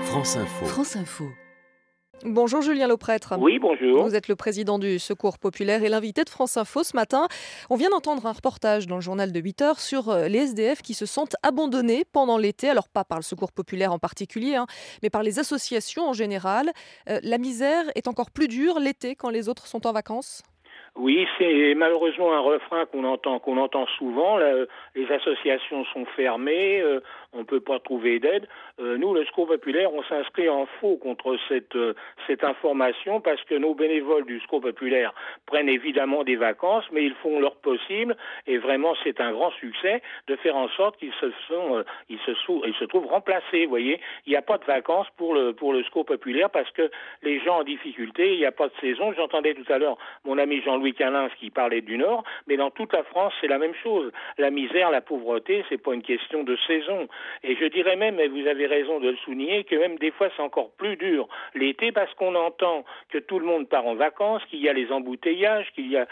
France Info. France Info. Bonjour Julien Lauprêtre. Oui, bonjour. Vous êtes le président du Secours populaire et l'invité de France Info ce matin. On vient d'entendre un reportage dans le journal de 8 heures sur les SDF qui se sentent abandonnés pendant l'été. Alors pas par le Secours populaire en particulier, mais par les associations en général. La misère est encore plus dure l'été quand les autres sont en vacances ? Oui, c'est malheureusement un refrain qu'on entend souvent. Les associations sont fermées, on ne peut pas trouver d'aide. Nous, le Secours populaire, on s'inscrit en faux contre cette information parce que nos bénévoles du Secours populaire prennent évidemment des vacances, mais ils font leur possible et vraiment c'est un grand succès de faire en sorte qu'ils se trouvent remplacés. Vous voyez, il n'y a pas de vacances pour le Secours populaire parce que les gens en difficulté, il n'y a pas de saison. J'entendais tout à l'heure mon ami Jean-Louis Calins qui parlait du Nord, mais dans toute la France, c'est la même chose. La misère, la pauvreté, c'est pas une question de saison. Et je dirais même, et vous avez raison de le souligner, que même des fois, c'est encore plus dur l'été parce qu'on entend que tout le monde part en vacances, qu'il y a les embouteillages, qu'il y a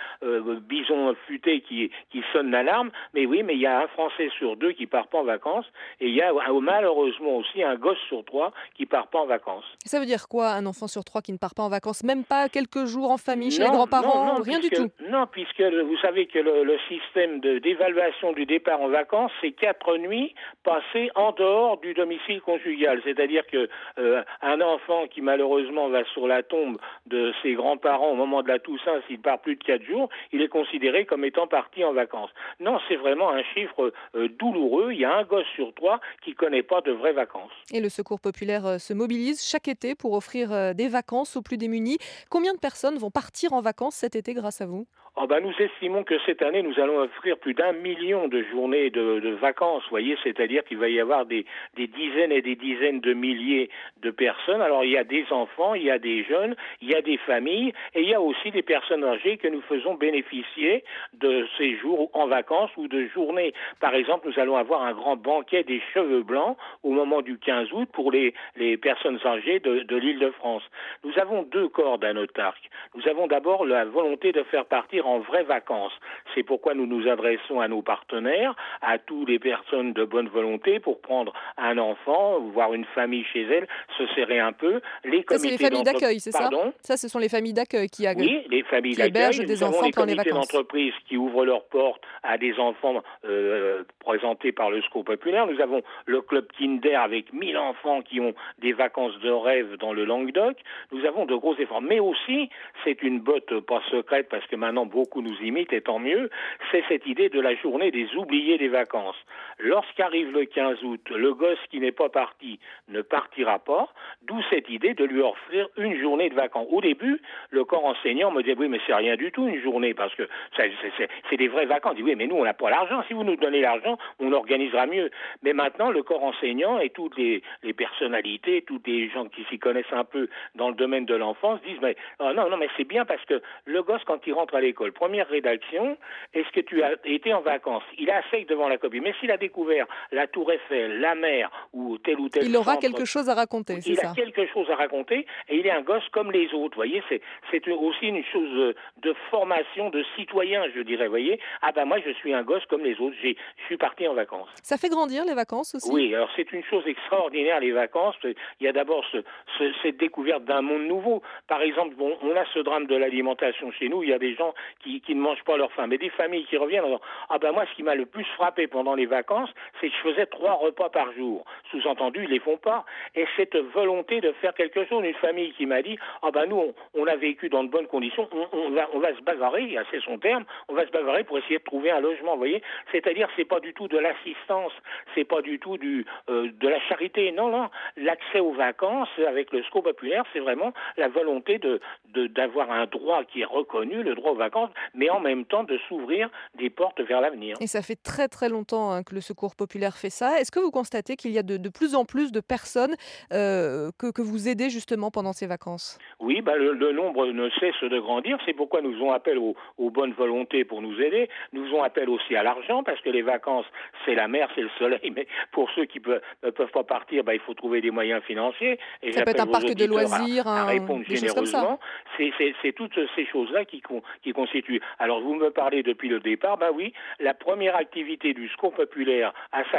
Bison Futé qui sonne l'alarme. Mais oui, mais il y a un Français sur deux qui part pas en vacances et il y a malheureusement aussi un gosse sur trois qui part pas en vacances. Ça veut dire quoi, un enfant sur trois qui ne part pas en vacances? Même pas quelques jours en famille chez les grands-parents? Rien du tout. Non, puisque vous savez que le système d'évaluation du départ en vacances, c'est 4 nuits passées en dehors du domicile conjugal. C'est-à-dire que un enfant qui malheureusement va sur la tombe de ses grands-parents au moment de la Toussaint, s'il part plus de 4 jours, il est considéré comme étant parti en vacances. Non, c'est vraiment un chiffre douloureux. Il y a un gosse sur 3 qui connaît pas de vraies vacances. Et le Secours populaire se mobilise chaque été pour offrir des vacances aux plus démunis. Combien de personnes vont partir en vacances cet été grâce à vous ? Nous estimons que cette année, nous allons offrir plus d'1 million de journées de vacances, voyez, c'est-à-dire qu'il va y avoir des dizaines et des dizaines de milliers de personnes. Alors, il y a des enfants, il y a des jeunes, il y a des familles, et il y a aussi des personnes âgées que nous faisons bénéficier de ces jours en vacances ou de journées. Par exemple, nous allons avoir un grand banquet des cheveux blancs au moment du 15 août pour les personnes âgées de l'Île-de-France. Nous avons 2 cordes à notre arc. Nous avons d'abord la volonté de faire partir en vraies vacances. C'est pourquoi nous nous adressons à nos partenaires, à toutes les personnes de bonne volonté pour prendre un enfant, voir une famille chez elle, se serrer un peu. Ça, c'est les familles d'accueil, c'est ça ? Ça, ce sont les familles d'accueil qui les familles hébergent d'accueil. des enfants pendant les vacances. Nous avons les comités d'entreprise qui ouvrent leurs portes à des enfants présentés par le Secours populaire. Nous avons le club Kinder avec 1000 enfants qui ont des vacances de rêve dans le Languedoc. Nous avons de gros efforts. Mais aussi, c'est une botte pas secrète parce que maintenant beaucoup nous imitent et tant mieux, c'est cette idée de la journée des oubliés des vacances. Lorsqu'arrive le 15 août, le gosse qui n'est pas parti ne partira pas, d'où cette idée de lui offrir une journée de vacances. Au début, le corps enseignant me disait oui mais c'est rien du tout une journée parce que c'est des vraies vacances. Je dis oui mais nous on n'a pas l'argent, si vous nous donnez l'argent, on organisera mieux. Mais maintenant le corps enseignant et toutes les personnalités, tous les gens qui s'y connaissent un peu dans le domaine de l'enfance disent mais non mais c'est bien parce que le gosse quand il rentre à l'école, première rédaction, est-ce que tu as été en vacances? Il est sec devant la copie. Mais s'il a découvert la Tour Eiffel, la mer ou tel il aura quelque chose à raconter, c'est ça? Il a quelque chose à raconter et il est un gosse comme les autres. Vous voyez, c'est aussi une chose de formation de citoyen, je dirais. Vous voyez, moi je suis un gosse comme les autres. Je suis parti en vacances. Ça fait grandir les vacances aussi? Oui, alors c'est une chose extraordinaire les vacances. Il y a d'abord cette découverte d'un monde nouveau. Par exemple, on a ce drame de l'alimentation chez nous. Il y a des gens qui ne mangent pas leur faim, mais des familles qui reviennent en disant moi ce qui m'a le plus frappé pendant les vacances, c'est que je faisais 3 repas par jour. Sous-entendu, ils les font pas. Et cette volonté de faire quelque chose, une famille qui m'a dit nous on a vécu dans de bonnes conditions, on va se bagarrer, c'est son terme, on va se bagarrer pour essayer de trouver un logement, vous voyez. C'est-à-dire c'est pas du tout de l'assistance, c'est pas du tout de la charité. Non, l'accès aux vacances avec le Secours populaire, c'est vraiment la volonté d'avoir un droit qui est reconnu, le droit aux vacances, mais en même temps de s'ouvrir des portes vers l'avenir. Et ça fait très très longtemps que le Secours populaire fait ça. Est-ce que vous constatez qu'il y a de plus en plus de personnes que vous aidez justement pendant ces vacances? Oui, le nombre ne cesse de grandir. C'est pourquoi nous faisons appel aux bonnes volontés pour nous aider. Nous faisons appel aussi à l'argent parce que les vacances, c'est la mer, c'est le soleil. Mais pour ceux qui ne peuvent pas partir, il faut trouver des moyens financiers. Et ça peut être un parc de loisirs, à répondre des généreusement. C'est toutes ces choses-là qui constituent. Alors vous me parlez depuis le départ, oui, la première activité du Secours populaire à sa création,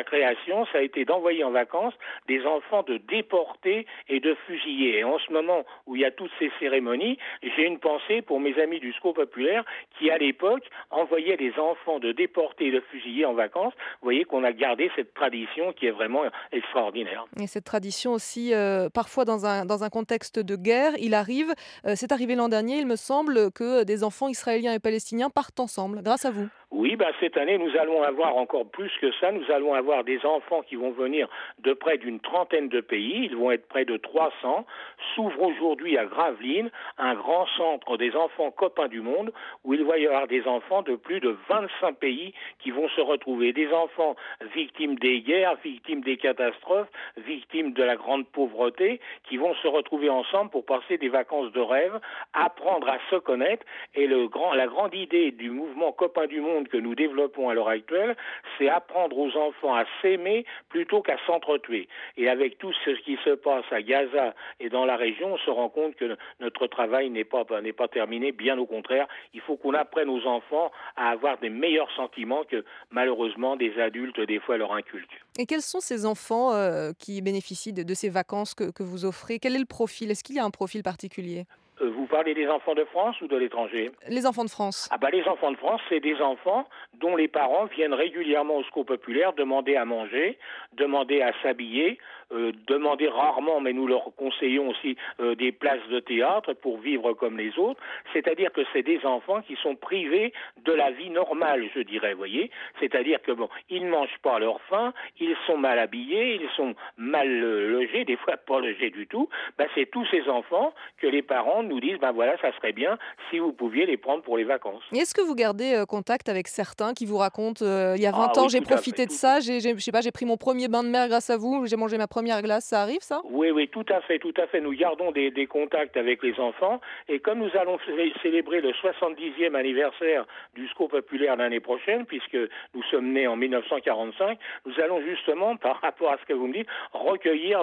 tradition, ça a été d'envoyer en vacances des enfants de déportés et de fusillés. Et en ce moment où il y a toutes ces cérémonies, j'ai une pensée pour mes amis du Secours populaire qui, à l'époque, envoyaient des enfants de déportés et de fusillés en vacances. Vous voyez qu'on a gardé cette tradition qui est vraiment extraordinaire. Et cette tradition aussi, parfois dans un contexte de guerre, il arrive, c'est arrivé l'an dernier, il me semble, que des enfants israéliens et palestiniens partent ensemble, grâce à vous. Oui, cette année, nous allons avoir encore plus que ça. Nous allons avoir des enfants qui vont venir de près d'une trentaine de pays. Ils vont être près de 300. S'ouvre aujourd'hui à Gravelines un grand centre des enfants copains du monde où il va y avoir des enfants de plus de 25 pays qui vont se retrouver. Des enfants victimes des guerres, victimes des catastrophes, victimes de la grande pauvreté, qui vont se retrouver ensemble pour passer des vacances de rêve, apprendre à se connaître. Et la grande idée du mouvement Copains du monde que nous développons à l'heure actuelle, c'est apprendre aux enfants à s'aimer plutôt qu'à s'entretuer. Et avec tout ce qui se passe à Gaza et dans la région, on se rend compte que notre travail n'est pas terminé, bien au contraire. Il faut qu'on apprenne aux enfants à avoir des meilleurs sentiments que malheureusement des adultes des fois leur inculquent. Et quels sont ces enfants qui bénéficient de ces vacances que vous offrez? Quel est le profil? Est-ce qu'il y a un profil particulier? Vous parlez des enfants de France ou de l'étranger? Les enfants de France. Les enfants de France, c'est des enfants dont les parents viennent régulièrement au Secours populaire demander à manger, demander à s'habiller, demander rarement, mais nous leur conseillons aussi des places de théâtre pour vivre comme les autres. C'est-à-dire que c'est des enfants qui sont privés de la vie normale, je dirais, vous voyez. C'est-à-dire que ils ne mangent pas à leur faim, ils sont mal habillés, ils sont mal logés, des fois pas logés du tout. C'est tous ces enfants que les parents nous disent, voilà, ça serait bien si vous pouviez les prendre pour les vacances. Et est-ce que vous gardez contact avec certains qui vous racontent il y a 20 ans, Oui, j'ai tout à fait. profité de ça, je sais pas, j'ai pris mon premier bain de mer grâce à vous, j'ai mangé ma première glace, ça arrive ça? Oui, tout à fait. Nous gardons des contacts avec les enfants. Et comme nous allons célébrer le 70e anniversaire du Secours populaire l'année prochaine, puisque nous sommes nés en 1945, nous allons justement, par rapport à ce que vous me dites, recueillir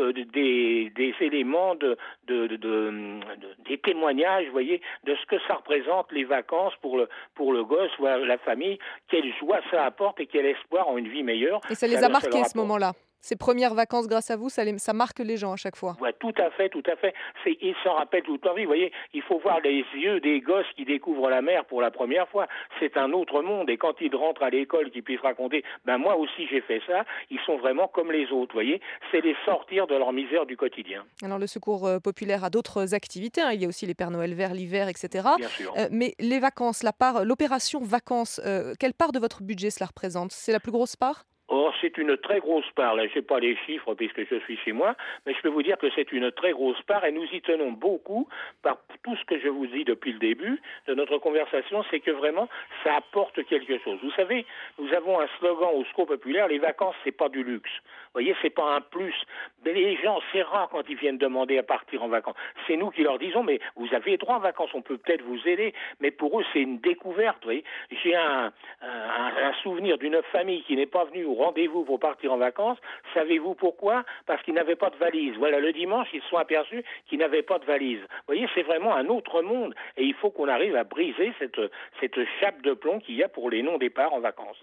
des éléments, des témoignages, vous voyez, de ce que ça représente les vacances pour le gosse ou la famille, quelle joie ça apporte et quel espoir en une vie meilleure. Et ça les a marqués ce moment-là? Ces premières vacances grâce à vous, ça marque les gens à chaque fois? Ouais, tout à fait. Ils s'en rappellent toute leur vie. Vous voyez, il faut voir les yeux des gosses qui découvrent la mer pour la première fois. C'est un autre monde. Et quand ils rentrent à l'école, qu'ils puissent raconter, moi aussi j'ai fait ça, ils sont vraiment comme les autres. Vous voyez, c'est les sortir de leur misère du quotidien. Alors le Secours populaire a d'autres activités, hein. Il y a aussi les Pères Noël verts l'hiver, etc. Bien sûr. Mais les vacances, l'opération vacances, quelle part de votre budget cela représente? C'est la plus grosse part? C'est une très grosse part. Là, je n'ai pas les chiffres puisque je suis chez moi, mais je peux vous dire que c'est une très grosse part et nous y tenons beaucoup par tout ce que je vous dis depuis le début de notre conversation, c'est que vraiment, ça apporte quelque chose. Vous savez, nous avons un slogan au Secours populaire, les vacances, c'est pas du luxe. Vous voyez, c'est pas un plus. Mais les gens, c'est rare quand ils viennent demander à partir en vacances. C'est nous qui leur disons, mais vous avez droit en vacances, on peut peut-être vous aider. Mais pour eux, c'est une découverte. Vous voyez. J'ai un souvenir d'une famille qui n'est pas venue au rendez-vous pour partir en vacances. Savez-vous pourquoi? Parce qu'ils n'avaient pas de valise. Voilà, le dimanche, ils se sont aperçus qu'ils n'avaient pas de valise. Vous voyez, c'est vraiment un autre monde. Et il faut qu'on arrive à briser cette chape de plomb qu'il y a pour les non-départs en vacances.